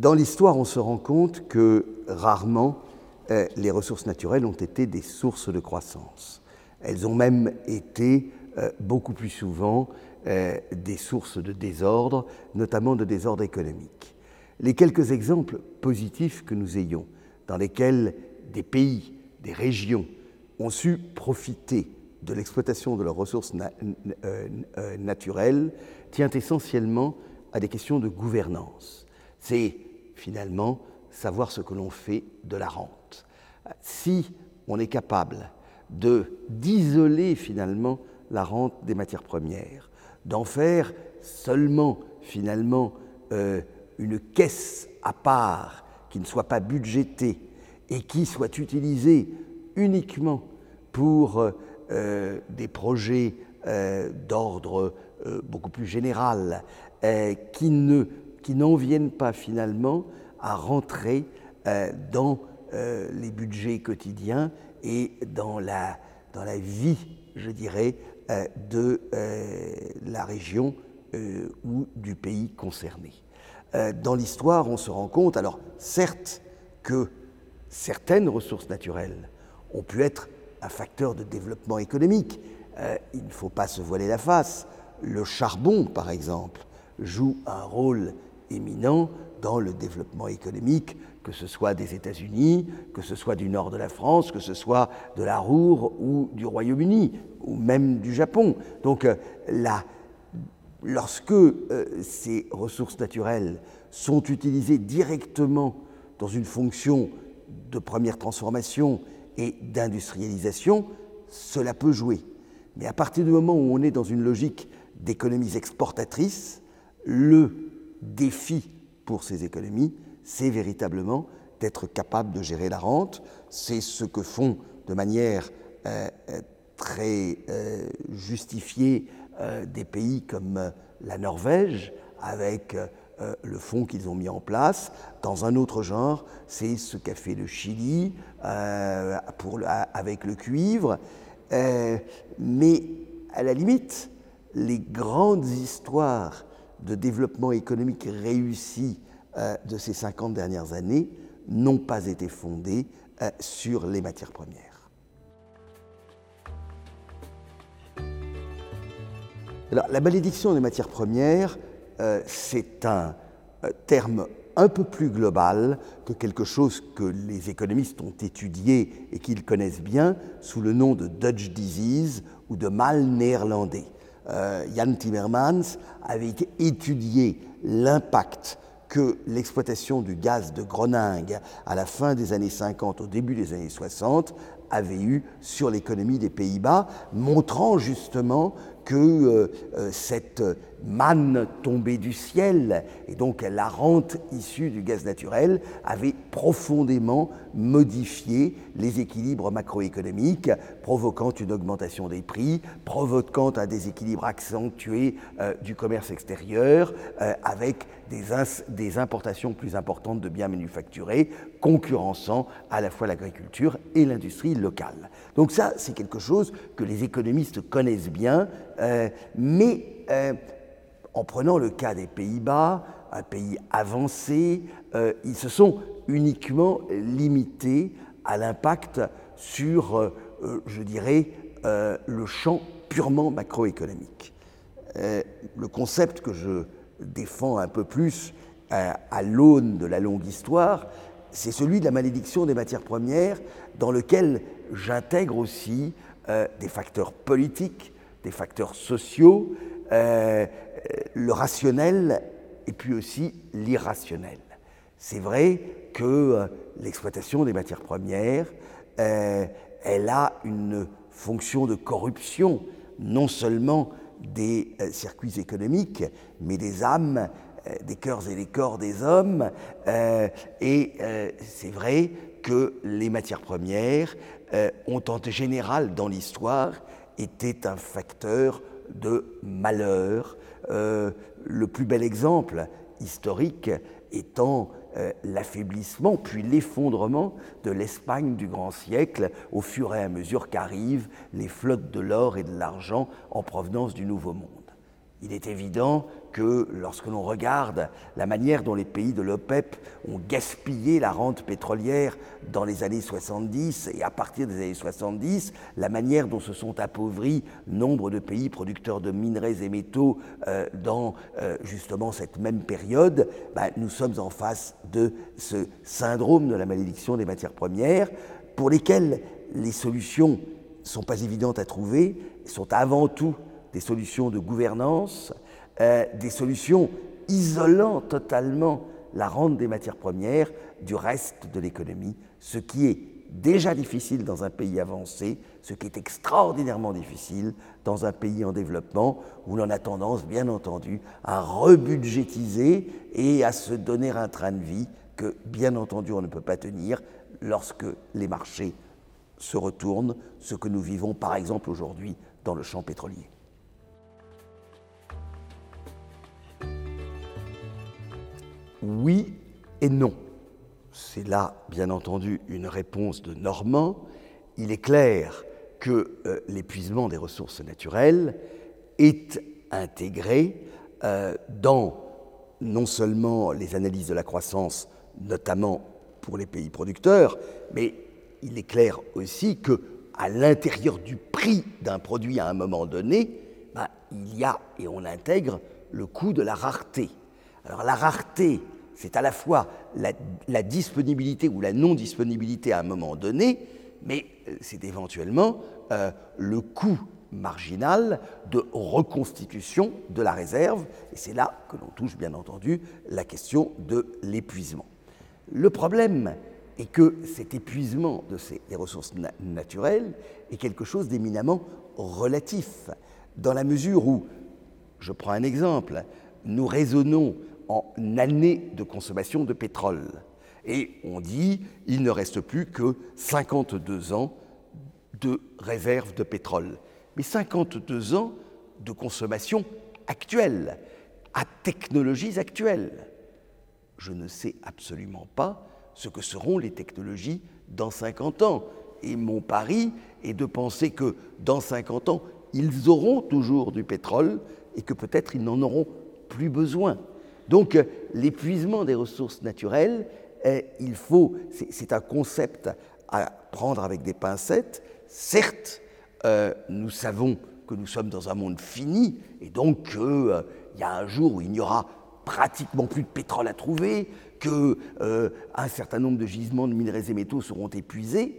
Dans l'histoire, on se rend compte que rarement les ressources naturelles ont été des sources de croissance. Elles ont même été beaucoup plus souvent des sources de désordre, notamment de désordre économique. Les quelques exemples positifs que nous ayons, dans lesquels des pays, des régions ont su profiter de l'exploitation de leurs ressources naturelles, tient essentiellement à des questions de gouvernance. C'est finalement savoir ce que l'on fait de la rente. Si on est capable d'isoler finalement la rente des matières premières, d'en faire seulement finalement une caisse à part qui ne soit pas budgétée et qui soit utilisée uniquement pour des projets d'ordre beaucoup plus général, qui n'en viennent pas finalement à rentrer dans les budgets quotidiens et dans la vie, je dirais, de la région ou du pays concerné. Dans l'histoire, on se rend compte, alors certes, que certaines ressources naturelles ont pu être un facteur de développement économique. Il ne faut pas se voiler la face. Le charbon, par exemple, joue un rôle éminent dans le développement économique, que ce soit des États-Unis, que ce soit du nord de la France, que ce soit de la Ruhr ou du Royaume-Uni, ou même du Japon. Donc lorsque ces ressources naturelles sont utilisées directement dans une fonction de première transformation et d'industrialisation, cela peut jouer. Mais à partir du moment où on est dans une logique d'économies exportatrices, le défi pour ces économies, c'est véritablement d'être capable de gérer la rente. C'est ce que font de manière très justifiée des pays comme la Norvège, avec le fonds qu'ils ont mis en place. Dans un autre genre, c'est ce qu'a fait le Chili avec le cuivre. Mais à la limite, les grandes histoires de développement économique réussi de ces 50 dernières années n'ont pas été fondées sur les matières premières. Alors, la malédiction des matières premières, c'est un terme un peu plus global que quelque chose que les économistes ont étudié et qu'ils connaissent bien sous le nom de Dutch disease ou de mal néerlandais. Jan Timmermans avait étudié l'impact que l'exploitation du gaz de Groningue à la fin des années 50, au début des années 60, avait eu sur l'économie des Pays-Bas, montrant justement que cette manne tombée du ciel, et donc la rente issue du gaz naturel, avait profondément modifié les équilibres macroéconomiques, provoquant une augmentation des prix, provoquant un déséquilibre accentué du commerce extérieur, avec des importations plus importantes de biens manufacturés, concurrençant à la fois l'agriculture et l'industrie locale. Donc ça, c'est quelque chose que les économistes connaissent bien, mais en prenant le cas des Pays-Bas, un pays avancé, ils se sont uniquement limités à l'impact sur, je dirais, le champ purement macroéconomique. Le concept que je défends un peu plus à l'aune de la longue histoire, c'est celui de la malédiction des matières premières, dans lequel j'intègre aussi des facteurs politiques, des facteurs sociaux, le rationnel et puis aussi l'irrationnel. C'est vrai que l'exploitation des matières premières, elle a une fonction de corruption, non seulement des circuits économiques, mais des âmes, des cœurs et des corps des hommes. Et c'est vrai que les matières premières ont en général dans l'histoire été un facteur de malheur. Le plus bel exemple historique étant l'affaiblissement puis l'effondrement de l'Espagne du grand siècle au fur et à mesure qu'arrivent les flottes de l'or et de l'argent en provenance du Nouveau Monde. Il est évident que lorsque l'on regarde la manière dont les pays de l'OPEP ont gaspillé la rente pétrolière dans les années 70 et à partir des années 70, la manière dont se sont appauvris nombre de pays producteurs de minerais et métaux dans justement cette même période, nous sommes en face de ce syndrome de la malédiction des matières premières pour lesquelles les solutions ne sont pas évidentes à trouver, sont avant tout des solutions de gouvernance, des solutions isolant totalement la rente des matières premières du reste de l'économie, ce qui est déjà difficile dans un pays avancé, ce qui est extraordinairement difficile dans un pays en développement où l'on a tendance, bien entendu, à rebudgétiser et à se donner un train de vie que, bien entendu, on ne peut pas tenir lorsque les marchés se retournent, ce que nous vivons par exemple aujourd'hui dans le champ pétrolier. Oui et non. C'est là, bien entendu, une réponse de Normand. Il est clair que l'épuisement des ressources naturelles est intégré dans non seulement les analyses de la croissance, notamment pour les pays producteurs, mais il est clair aussi qu'à l'intérieur du prix d'un produit à un moment donné, il y a, et on intègre, le coût de la rareté. Alors la rareté, c'est à la fois la disponibilité ou la non-disponibilité à un moment donné, mais c'est éventuellement le coût marginal de reconstitution de la réserve, et c'est là que l'on touche bien entendu la question de l'épuisement. Le problème est que cet épuisement des ressources naturelles est quelque chose d'éminemment relatif, dans la mesure où, je prends un exemple, nous raisonnons en années de consommation de pétrole. Et on dit il ne reste plus que 52 ans de réserve de pétrole. Mais 52 ans de consommation actuelle, à technologies actuelles. Je ne sais absolument pas ce que seront les technologies dans 50 ans. Et mon pari est de penser que dans 50 ans, ils auront toujours du pétrole et que peut-être ils n'en auront plus besoin. Donc l'épuisement des ressources naturelles, c'est un concept à prendre avec des pincettes. Certes, nous savons que nous sommes dans un monde fini et donc qu'il y a un jour où il n'y aura pratiquement plus de pétrole à trouver, qu'un certain nombre de gisements de minerais et métaux seront épuisés.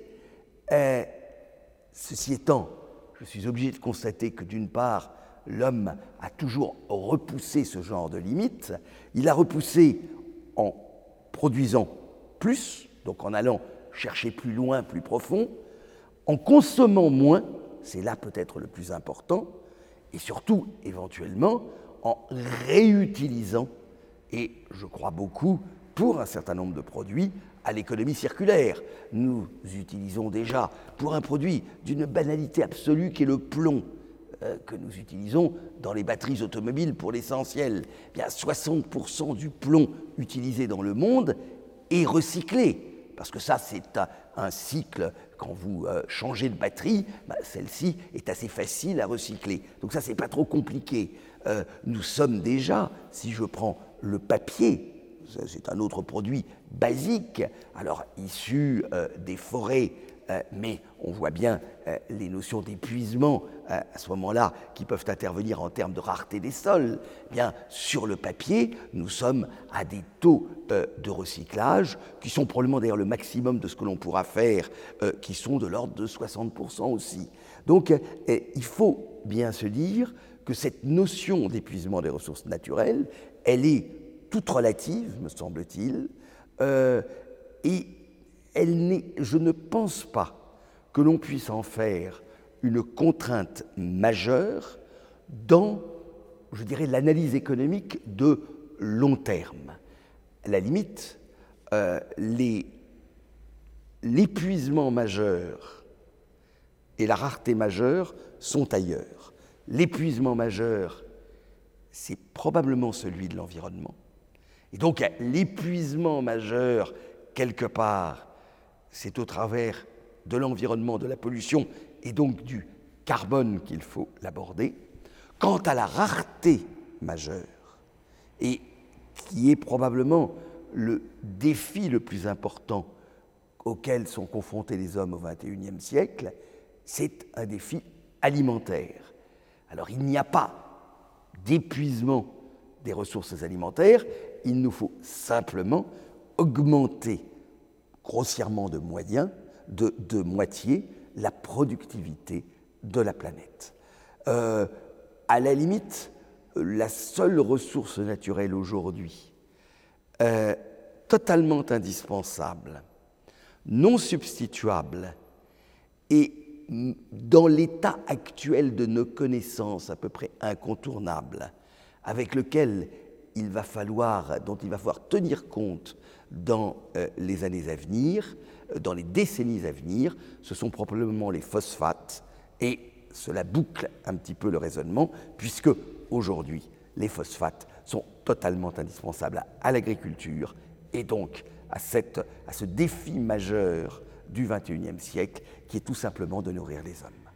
Ceci étant, je suis obligé de constater que d'une part, l'homme a toujours repoussé ce genre de limites. Il a repoussé en produisant plus, donc en allant chercher plus loin, plus profond, en consommant moins, c'est là peut-être le plus important, et surtout, éventuellement, en réutilisant, et je crois beaucoup, pour un certain nombre de produits, à l'économie circulaire. Nous utilisons déjà, pour un produit d'une banalité absolue qui est le plomb, que nous utilisons dans les batteries automobiles pour l'essentiel, bien 60% du plomb utilisé dans le monde est recyclé. Parce que ça, c'est un cycle, quand vous changez de batterie, celle-ci est assez facile à recycler. Donc ça, c'est pas trop compliqué. Nous sommes déjà, si je prends le papier, c'est un autre produit basique, alors issu des forêts, mais on voit bien les notions d'épuisement à ce moment-là qui peuvent intervenir en termes de rareté des sols. Bien, sur le papier, nous sommes à des taux de recyclage qui sont probablement d'ailleurs le maximum de ce que l'on pourra faire, qui sont de l'ordre de 60% aussi. Donc, il faut bien se dire que cette notion d'épuisement des ressources naturelles, elle est toute relative, me semble-t-il, et je ne pense pas que l'on puisse en faire une contrainte majeure dans, je dirais, l'analyse économique de long terme. À la limite, l'épuisement majeur et la rareté majeure sont ailleurs. L'épuisement majeur, c'est probablement celui de l'environnement. Et donc, l'épuisement majeur, quelque part, c'est au travers de l'environnement, de la pollution, et donc du carbone qu'il faut l'aborder. Quant à la rareté majeure, et qui est probablement le défi le plus important auquel sont confrontés les hommes au XXIe siècle, c'est un défi alimentaire. Alors il n'y a pas d'épuisement des ressources alimentaires, il nous faut simplement augmenter grossièrement de moitié la productivité de la planète. À la limite, la seule ressource naturelle aujourd'hui, totalement indispensable, non substituable, et dans l'état actuel de nos connaissances à peu près incontournable, avec lequel dont il va falloir tenir compte dans les années à venir, dans les décennies à venir, ce sont probablement les phosphates, et cela boucle un petit peu le raisonnement, puisque aujourd'hui, les phosphates sont totalement indispensables à l'agriculture et donc à ce défi majeur du XXIe siècle, qui est tout simplement de nourrir les hommes.